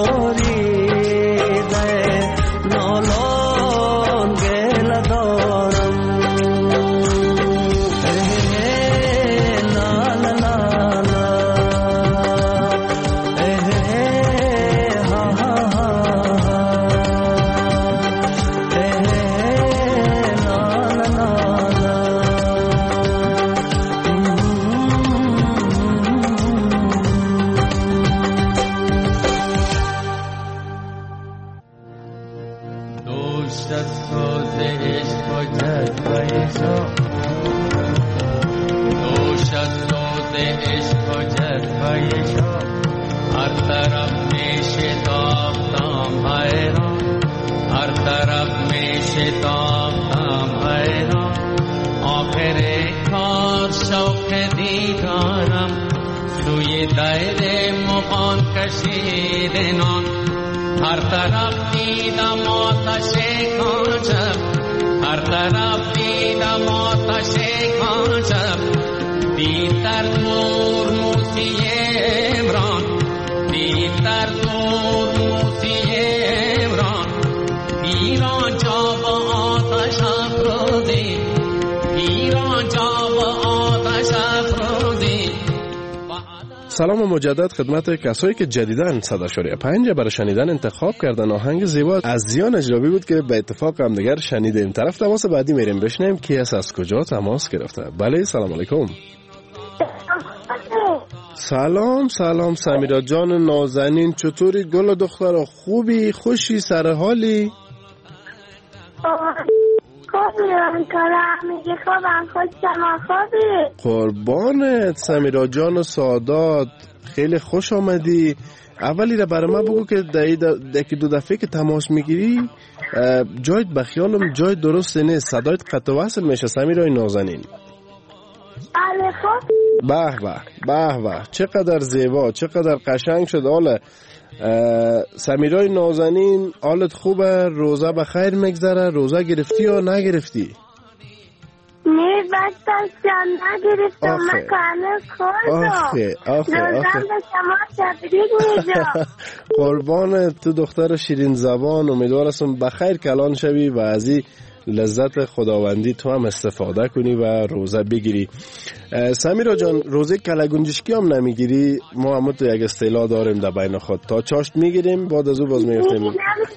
شوریده نالان گله دارم. دوش از ساز عشق و جذبه شام هر طرف می شتافتم حیران هر طرف می شتافتم حیران آخر کار شوق دیدارم سوی دایره مغان کشید نان هر طرف دیدم آتش کانچم هر طرف دیدم آتش کانچم دیتر دور موسی امران دیتر دور موسی امران ایران جا با آتش افروزی ایران جا با آتش افروزی. سلام و مجدد خدمت کسایی که جدیداً صد اشاریه پنج برای شنیدن انتخاب کردن. آهنگ زیبا از زیان اجرابی بود که به اتفاق هم دیگر شنیدیم. طرف تماس بعدی میریم بشنیم کی است از کجا تماس گرفته. بله سلام علیکم. سلام سلام سمیرا جان نازنین، چطوری گل دختر؟ خوبی؟ خوشی؟ سر حالی؟ قربانت سمیرا جان و سادات، خیلی خوش آمدی. اولی را برای من بگو که دکی دو دفعه که تماس میگیری جایت بخیالم جای درست نیست، صدایت قطع وصل میشه سمیرای نازنین. به به به به چقدر زیبا، چقدر قشنگ شد. حالا سمیرای نازنین حالت خوبه؟ روزه بخیر میگذره؟ روزه گرفتی یا نگرفتی؟ نه بچه جان نگرفتم، من کانه خوردم. آخه آخه آخه به شما تبریک میگم. قربان تو دختر شیرین زبان، امیدوارم بخیر کلان شوی و از این لذت خداوندی تو هم استفاده کنی و روزه بگیری. سمیرا جان روزه کلگنجشکی هم نمیگیری؟ ما هم تو یک اصطلاح داریم در بین خود، تا چاشت میگیریم بعد از او باز میفتیم.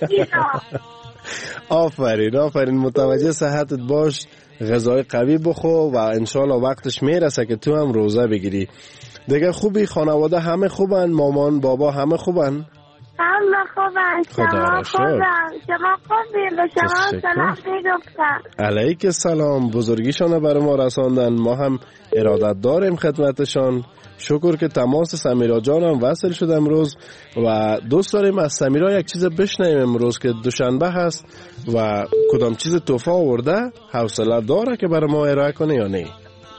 آفرین آفرین، متوجه صحتت باش، غذای قوی بخو و انشالله وقتش میرسه که تو هم روزه بگیری. دیگه خوبی؟ خانواده همه خوبن؟ مامان بابا همه خوبن؟ همه خوبن. شما خوبن؟ شما خوبی؟ به شما سلام میگفتم. علیک السلام، بزرگیشان برای ما رساندن، ما هم ارادت داریم خدمتشان. شکر که تماس سمیرا جانم وصل شد امروز و دوست داریم از سمیرا یک چیز بشنویم امروز که دوشنبه هست و کدام چیز تحفه آورده، حوصله داره که برای ما ارائه کنه یا نه؟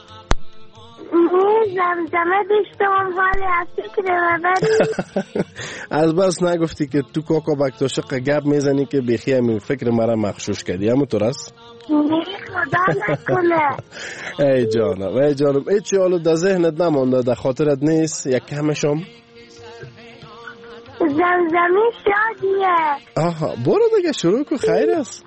زمزمه داشتم ولی از فکر مبری. از بس نگفتی که تو کاکا بکتاشق گپ میزنی که بیخی همین فکر مرا مخشوش کردی، همون طور است؟ نه خدا نکنه. ای جانم ای جانم، ای چی حالو در ذهنت نمانده، در خاطرت نیست یک کمشم؟ زمزمه شادیه. آها برو دیگه شروع کن، خیر است.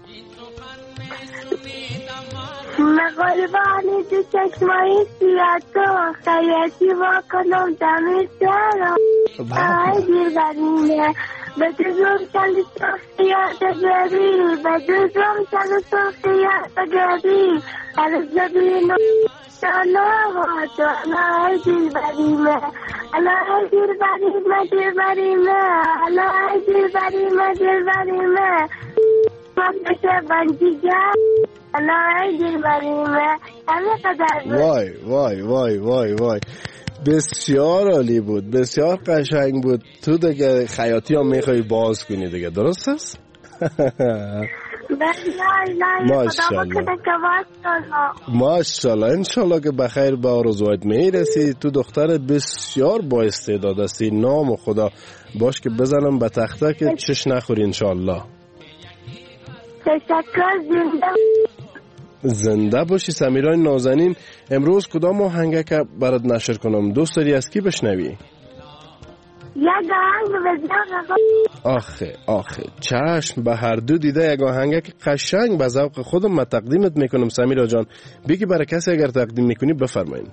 مقالبانی تو چشمایی سیاتو خیاتی با کنم دمی سرم آی دیر برینه به دوزم چند صفحیات گری به دوزم چند صفحیات گری از زبینم سلام تو آی دیر برینه آی دیر برینه دیر برینه آی دیر برینه دیر برینه من بشه بنجی گم الهی دیر بریمه همه قدر. وای وای وای وای وای بسیار عالی بود، بسیار قشنگ بود. تو دیگه خیاطی هم میخوای باز کنی دیگه، درست است؟ ماشاءالله ماشاءالله، انشالله که بخیر به آرزوات میرسی. تو دختر بسیار با استعداد هستی، نام خدا باش که بزنم به تخته که چش نخوری انشالله. تشکر، زنده زنده باشی سمیرای نازنین. امروز کدام آهنگ که برات نشر کنم دوست داری از کی بشنوی؟ یک آهنگ بزنم. آخه آخه چشم به هر دو دیده یک آهنگ که قشنگ به ذوق خودم من تقدیمت میکنم سمیرا جان. بگی برای کسی اگر تقدیم میکنی بفرمایید.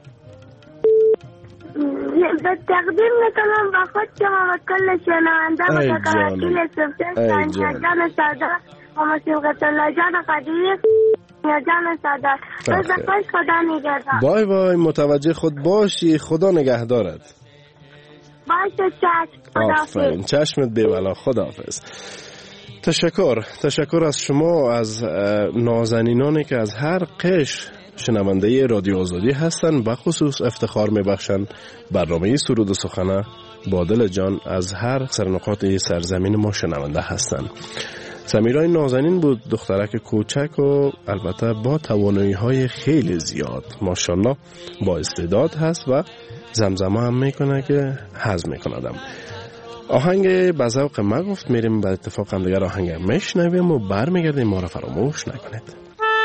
تقدیم میکنم با خود شما و کل شنونده و تقدیل سبتش جان ساده و مسیبقت الله جان قدیر یا جان ساده. بس بخش خدا نگهدار. بای بای، متوجه خود باشی، خدا نگهدارت. باشه چشم، آفرین، چشمت بی‌بلا، خداحافظ. تشکر تشکر از شما، از نازنینانی که از هر قش شنونده رادیو آزادی هستند، به خصوص افتخار میبخشند برنامه سرود و سخنه با دل جان از هر سرنقاط سرزمین ما شنونده هستند. سمیرای نازنین بود، دخترک کوچک و البته با توانایی های خیلی زیاد، ماشاءالله با استعداد هست و زمزمه هم میکنه که هضم میکندم. آهنگ به ذوق ما گفت، میریم به اتفاق هم دیگر آهنگ میشنویم و برمیگردیم، ما را فراموش نکنید.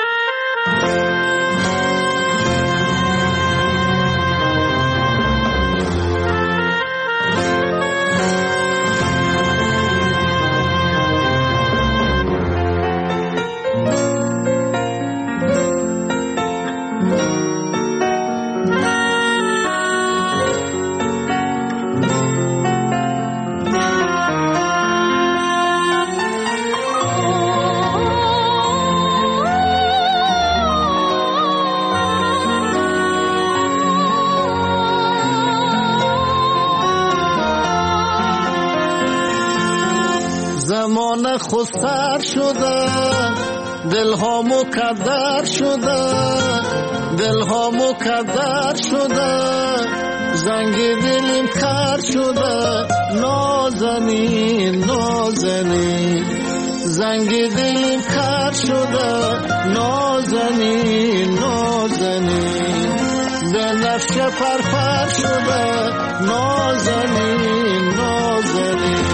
زمان خسر شده، دلها مکدر شده، دلها مکدر شده، زنگ دلیم کر شده، نازنین نازنین، زنگ دلیم کر شده، نازنین نازنین، به نفش پرپر شده، نازنین نازنین.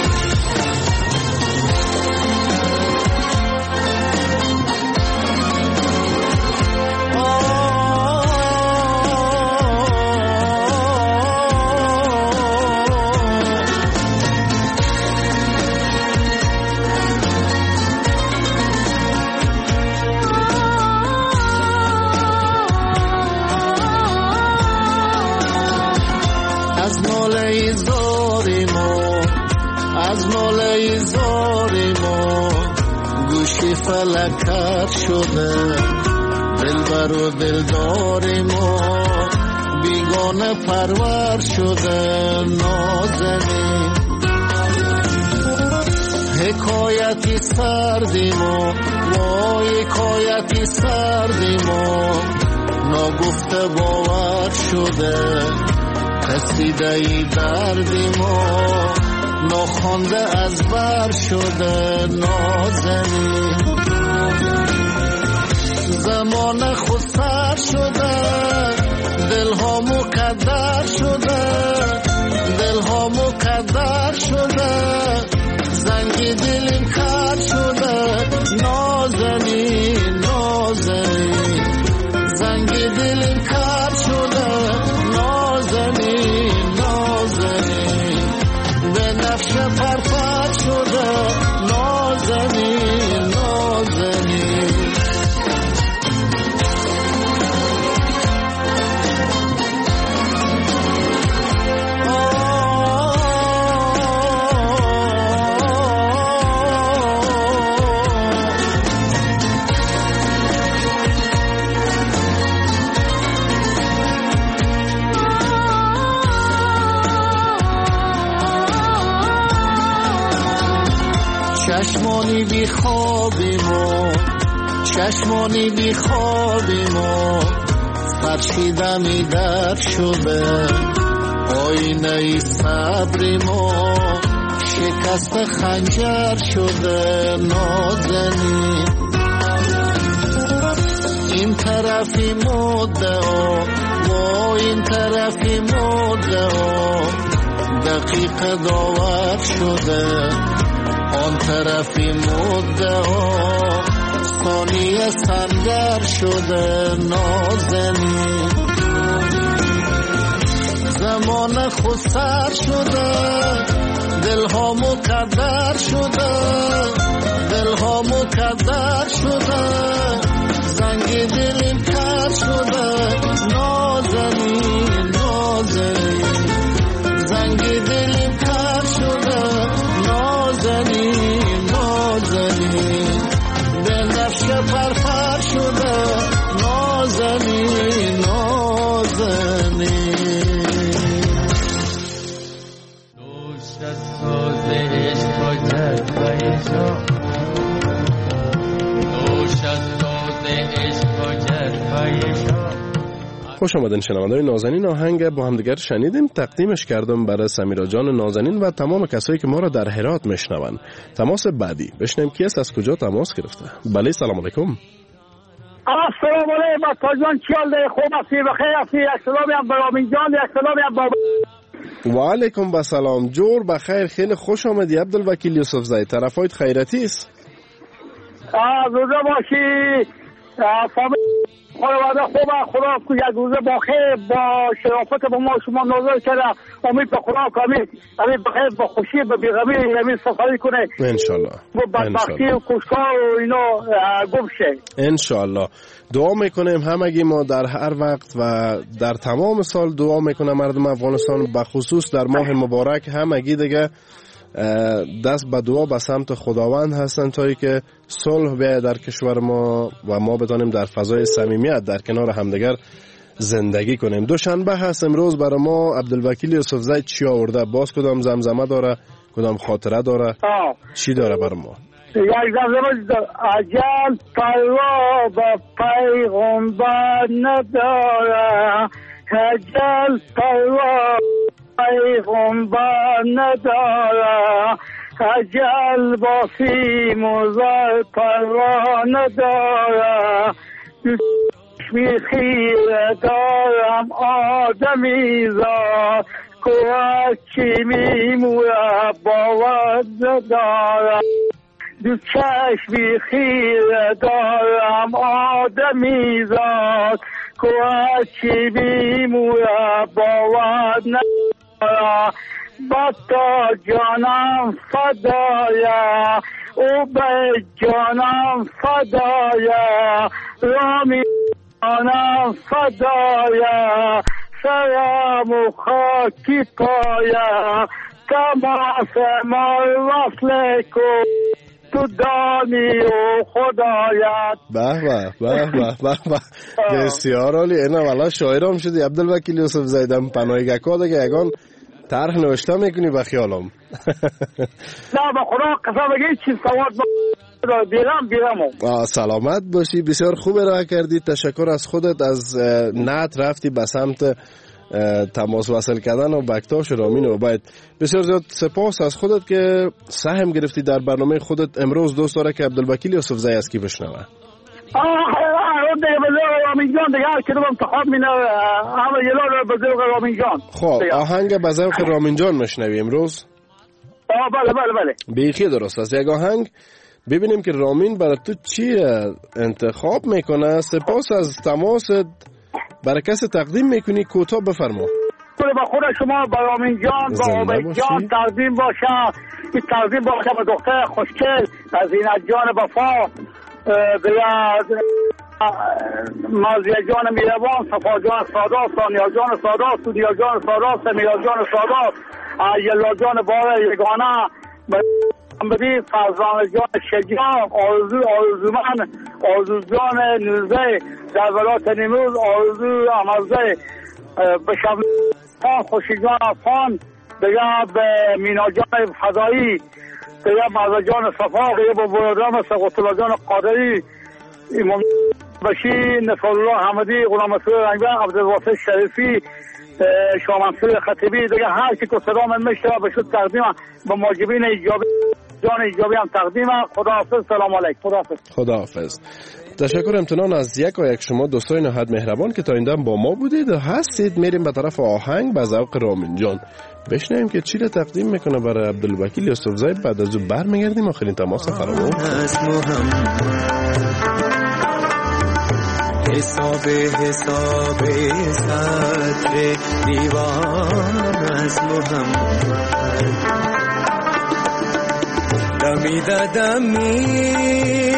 از ناله زاری ما، از ناله زاری ما، گوشی فلکت شده، دلبر و دلدار ما، بیگانه پرور شده، نازنین. حکایتی سردی ما، وای حکایتی سردی ما، ناگفته باور شده، قصیده ای دردی ما، ناخوانده از بر شده، نازنین. زمان خسر شده، دلها مکدر شده، دلها مکدر شده، زنگ دلیم کر شده، نازنین نازنین، زنگ دلیم کر شده، نازنین نازنین، به نفش پرپر شده، نازنین نازنین. چشمانی بی خوابی ما، چشمانی بی خوابی ما، فرشیده می در شده، آینه ای صبری ما، شکست خنجر شده، نازنین. این طرفی مدعا و این طرفی مدعا، دقیق داور شده، آن طرفی مدعا، ثانیه سنگر شده، نازنین. زمان خسر شده، دلها مکدر شده، دلها مکدر شده، زنگ دلیم کر شده، نازنین نازنین، زنگ دلیم کر شده، نازنین نازنین، به نفش پرپر شده، نازنین نازنین. دوش از ساز عشق باید بیشا، دوش از ساز عشق باید بیشا، خوش آمدین شنونده‌های نازنین. آهنگ با هم دیگر شنیدیم، تقدیمش کردم برای سمیرا جان نازنین و تمام کسایی که ما را در هرات میشنون. تماس بعدی بشنیم کی است، از کجا تماس گرفته. بله سلام علیکم. السلام علیکم تاجان، چی حال داری؟ خوب هستی؟ بخیر هستی؟ یک سلامی هم به رامین جان، یک سلامی هم بابا. و علیکم بسلام، جور بخیر، خیلی خوش آمدی عبدالوکیل یوسف زی. طرفایت خیرتی است؟ روزه باشی، فامیل خانواده خوبه، خدا یک روزه بخیر با شرافت با ما شما ناظر کرده. امید به خدا کامل امید بخیر با خوشی به بیغمی امید سفری کنه انشالله. با بدبختی و کشکار و اینا گم شه انشالله. دعا میکنیم همگی ما در هر وقت و در تمام سال دعا میکنم مردم افغانستان، بخصوص در ماه مبارک همگی دیگه دست به دعا به سمت خداوند هستن تا ای که صلح بیاید در کشور ما و ما بتانیم در فضای صمیمیت در کنار همدیگر زندگی کنیم. دوشنبه هست امروز، برای ما عبدالوکیل یوسف زی چی آورده؟ باز کدام زمزمه داره، کدام خاطره داره، آه. چی داره برای ما؟ یک زمزمه داره. اجل پروا به پیغمبر نداره، اجل پروا پیغمبر نداره، اجل با سیم و زر پروا نداره. چشمی خیره دارم آدمی زاد، که چی میموره باور نداره. دو چشمی خیره دارم آدمی زاد، که چی میموره باور نداره. بطا جانم فدایا، او به جانم فدایا، رامی جانم فدایا، سرم و خاکی پایا، تماس مال وصل کن تو دانی و خدایت. به به به به به به بسیار عالی. اینا والا شاعرام شدی عبدالوکیل یوسف زیدم پناهگاه دیگه یگان طرح نوشته میکنی به خیالم. نه به خدا قسم بگی چیز سواد بیرم بیرم. سلامت باشی، بسیار خوب راه کردی. تشکر از خودت. از نت رفتی به سمت تماس وصل کردن و بکتاش رامین و باید بسیار زیاد سپاس از خودت که سهم گرفتی در برنامه خودت. امروز دوست داره که عبدالوکیل یوسف زی از کی بشنوه؟ رامین جان دیگه هر کدوم انتخاب مینه همه یلا رو به ذوق رامین جان. خب آهنگ به ذوق رامین جان مشنوی امروز؟ آه بله بله بله بیخی درست است. یک آهنگ ببینیم که رامین برای تو چی انتخاب میکنه. سپاس از تماست. برای کسی تقدیم میکنی کوتاه بفرما. با خود شما با رامین جان با عبید جان تقدیم باشه، این تقدیم باشه به دختر خوشگل زینت جان وفا، دیگه مازیه جان میروان، صفا جان سادات، ثانیه جان سادات، سودیا جان سادات، سمیا جان سادات، یلا جان بار یگانه، بدی فرزان جان شجاع، آرزو آرزومن، آرزو جان نوزه در ولات نیمروز، آرزو امرزه به شب خان خوشی جان افغان، دیگه به مینا جان فضایی، دیگه مرزا جان صفا، دیگه به برادرم سقطلا جان قادری، امام بشیر، نصرالله حمدی، غلام مسعود رنگبر، عبدالواسع شریفی، شاه منصور خطیبی، دیگه هر کی که صدا من میشه به شد تقدیم به ماجبین ایجابی جان ایجابی هم تقدیم. خداحافظ. سلام علیکم. خداحافظ. خداحافظ. تشکر امتنان از یک و یک شما دوستای نهایت مهربان که تا این دم با ما بودید و هستید. میریم به طرف آهنگ به ذوق رامین جان بشنویم که چی را تقدیم میکنه برای عبدالوکیل یوسف زی. بعد از اون برمیگردیم آخرین تماس فرامون. حساب حساب سطر دیوان از محمد دمی دمی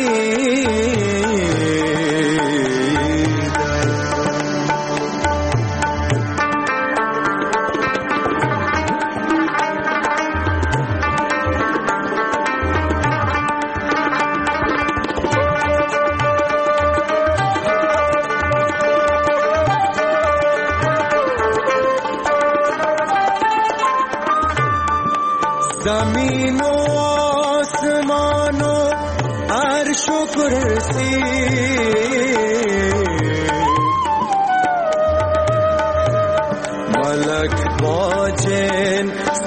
زمین و آسمان و عرش و کرسی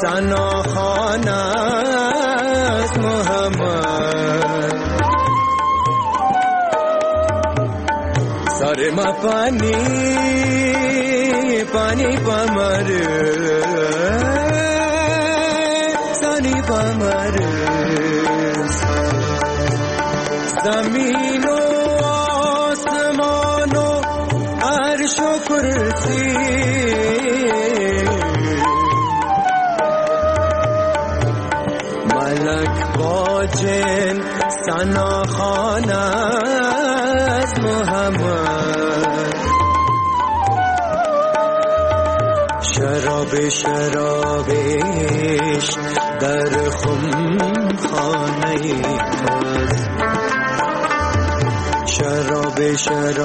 سنا خانه است محمد سر ما پانی پانی پمر سانی پمر زمین و آسمان و عرش و کرسی ملک با جن سنا خانه از محمد شراب شرابش در خم خانه است شراب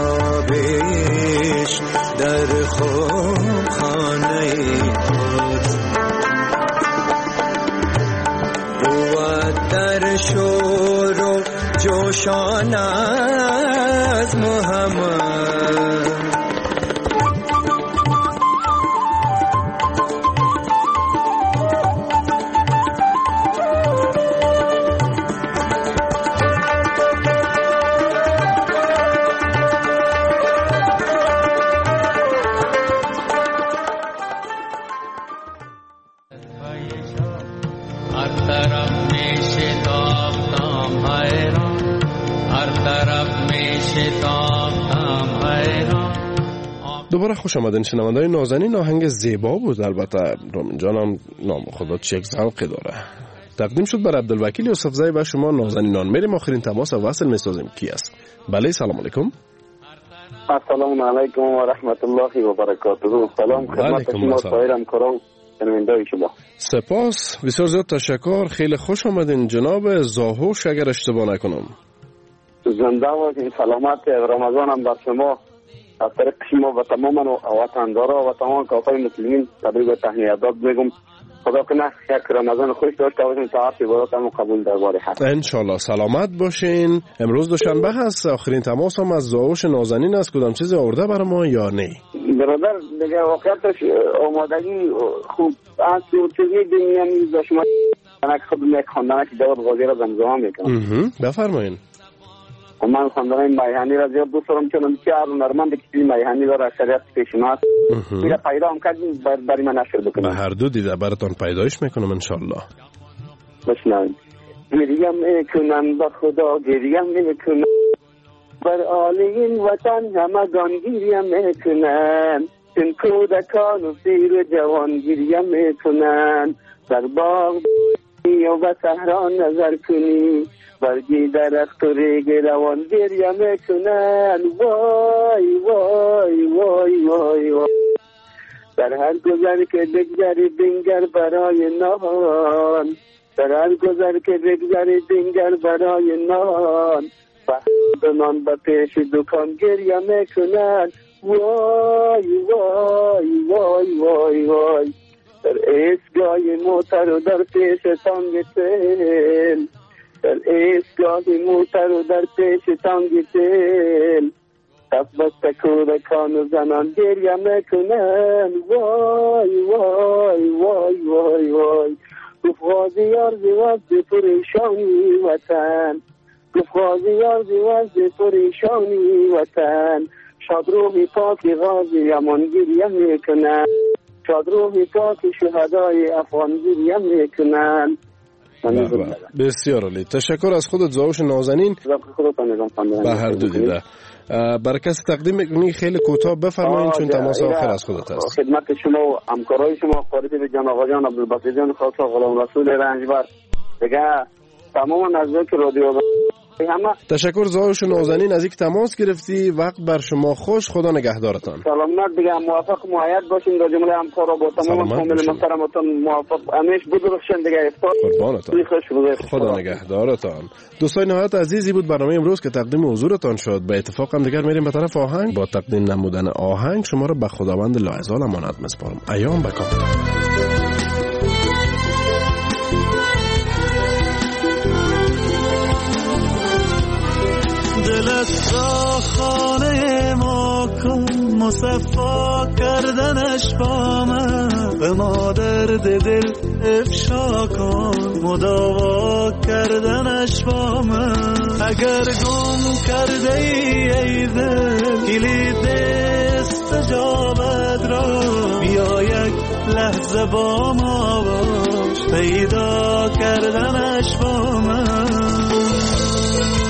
شرابش در خم خانه است بود در شور و جوشان از محمد دوباره خوش آمدین شنونده‌های نازنین. آهنگ زیبا بود، البته رامین جانم نام خدا چک ذوقی داره. تقدیم شد بر عبدالوکیل یوسفزئی و شما نازنینان. میریم آخرین تماس و وصل میسازیم. کی است؟ بله سلام علیکم. السلام علیکم و رحمت الله و برکاته. سلام خدمت شما سایر همکاران شنونده شما. سپاس، بسیار زیاد تشکر. خیلی خوش آمدین جناب زاهوش اگر اشتباه نکنم. زنده باشین، سلامت. رمضان هم بر شما از طریق شما و تمام وطندارا و تمام کافر مسلمین تبریک و تهنیتات میگم. خدا کنه یک رمضان خوش داشته باشین، طاعت عباداتمو قبول دربار حق. ان شاء الله. سلامت باشین. امروز دوشنبه هست، آخرین تماس هم از زاوش نازنین است. کدام چیزی آورده برای ما یا نه؟ برادر دیگه واقعیتش آمادگی خوب از چیزی دنیا نیست. شما انا خود یک خواندنه که داود غازی را زمزمه میکنم. بفرمایین. من خواندنه میهنی را زیاد دوست دارم، چون که هنرمند که میهنی داره شریعت پیشنهاد میره پیدا هم کردیم برای من نشر بکنم. به هر دو دیده براتون پیدایش میکنم ان شاء الله. بشنوید. گریم میکنم با خدا، گریم میکنم بر آل این وطن، همگان گریم میکنن، چون کودکان و پیر و جوان گریم میکنن. در باغ و به صحرا نظر کنی، برگی درخت و ریگ روان گریه میکنن. وای وای وای وای وای. در هر گذر که بگذری بنگر برای نان، در هر گذر که بگذری بنگر برای نان، بحث نان به پیش دکان گریه میکنن. وای وای وای وای وای. در ایستگاه موتر و در پیش تانگ تل، در ایستگاه موتر و در پیش تانگ تل، دست بسته کودکان و زنان گریه میکنن. وای وای وای وای وای. گفت غازی یار زیوز پریشانی وطن، گفت غازی یار زیوز پریشانی وطن، شاد روحی پاک غازی امان گریه میکنن، شاد روحی پاک شهدای افغان گریه میکنن. بسیار عالی. تشکر از خودت زاوش نازنین. به هر دو دیده. برای کسی تقدیم میکنی خیلی کوتاه بفرمایید چون تماس آخر از خودت است. خدمت شما و همکارای شما قاری به جان آقا جان عبدالباسط جان خاصا غلام رسول رنجبر دیگه تمام نزدیک رادیو همه. تشکر زاوش نازنین از اینکه تماس گرفتی. وقت بر شما خوش. خدا نگهدارتان. سلامت دیگه. موفق مؤید باشین. در جمله همکارا با تمام فامیل محترمتون موفق همیشه بودرشن دیگه. افطار قربانتان. خدا نگهدارتان. دوستان نهایت عزیزی بود برنامه امروز که تقدیم حضورتان شد. به اتفاق هم دیگر میریم به طرف آهنگ. با تقدیم نمودن آهنگ شما را به خداوند لاعزال امانت میسپارم. ایام بکام. دلت را خانه ما پیدا کن مصفا کردنش با من، به ما درد دل افشا کن مداوا کردنش با من. اگر گم کرده ای ای دل کلید استجابت را، بیا یک لحظه با ما باش پیدا کردنش با من.